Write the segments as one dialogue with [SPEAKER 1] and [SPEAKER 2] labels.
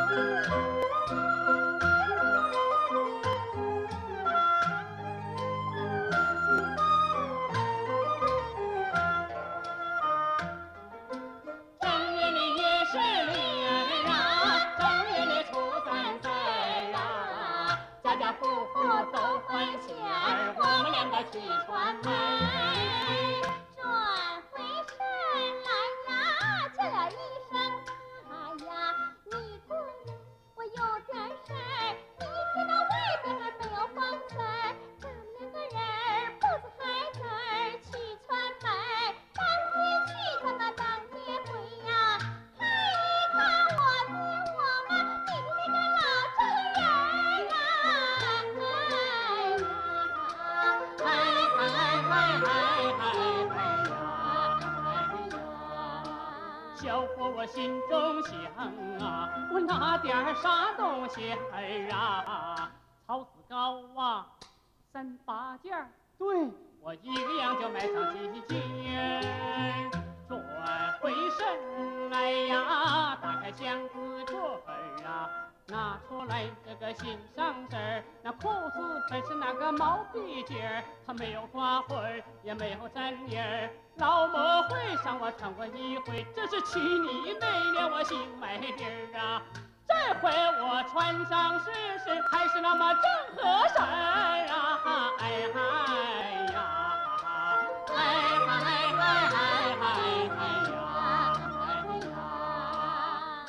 [SPEAKER 1] 小伙我心中想啊，我拿点啥东西儿啊？草籽糕啊，3、8件儿，对我一个样就买上几件。转回身来呀，打开箱子柜儿啊，拿出来这个心上事儿。那裤子本是那个毛笔尖儿，它没有花灰儿，也没有粘印儿。老模会上我穿过一回，这是去你那年我新买地儿啊。这回我穿上试试，还是那么正合身儿啊！哎嗨呀，哎嗨嗨嗨嗨嗨呀，哎呀！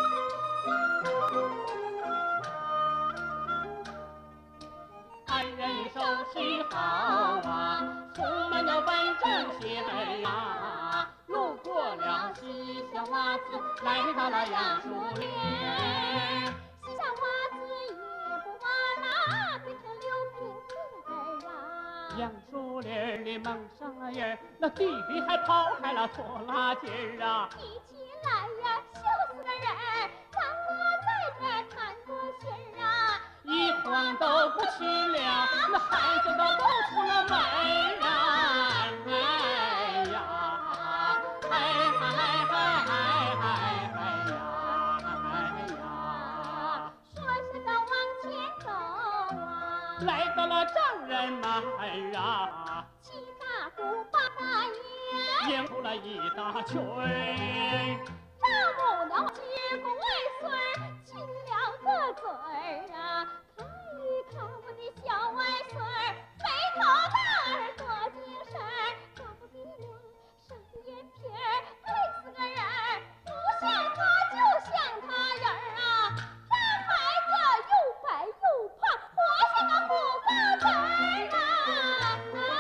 [SPEAKER 1] 安人收拾好啊，出门要办正事儿啊。路过了西厢娃子，来到了杨树林。
[SPEAKER 2] 西厢娃子也不挖啦，变成6瓶子儿啊。
[SPEAKER 1] 杨树林里蒙上了人，那地里还刨开了拖拉机儿啊。
[SPEAKER 2] 一起来呀，羞死个人，咱我在这谈个心儿啊。
[SPEAKER 1] 一晃都不去了，那孩子都不出了门儿啊！哎呀，哎嗨嗨嗨嗨嗨呀，哎呀！
[SPEAKER 2] 说是要往前走啊，
[SPEAKER 1] 来到了丈人门儿啊，
[SPEAKER 2] 七大姑八大爷，
[SPEAKER 1] 迎出了一大群儿。
[SPEAKER 2] 丈母娘接过外孙儿，亲了个嘴儿啊。看一看我的小外孙儿，肥头大耳多精神儿，大不鼻梁上眼皮儿，配死个人儿，不像他就像他人儿啊。这孩子又白又胖，活像个虎羔子儿啊！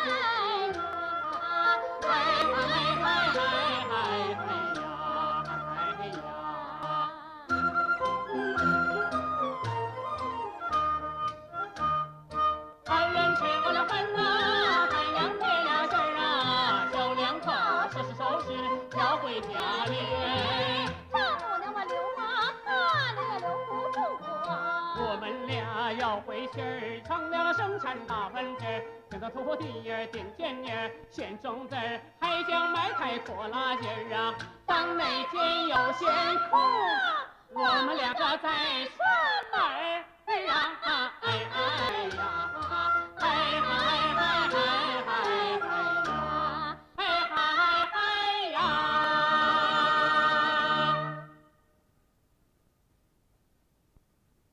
[SPEAKER 1] 哎嗨嗨嗨嗨嗨呀，哎呀！二人吃过了饭呐，太阳灭了事儿啊，小两口收拾收拾要回家里。
[SPEAKER 2] 丈母娘我流麻汗了也留不住我
[SPEAKER 1] 们俩要回去儿，商量了生产大问题儿，听到土地儿顶尖叶儿，选种子儿，还想买台拖拉机儿啊。当那天有闲空，我们两个在串门儿啊，哎哎。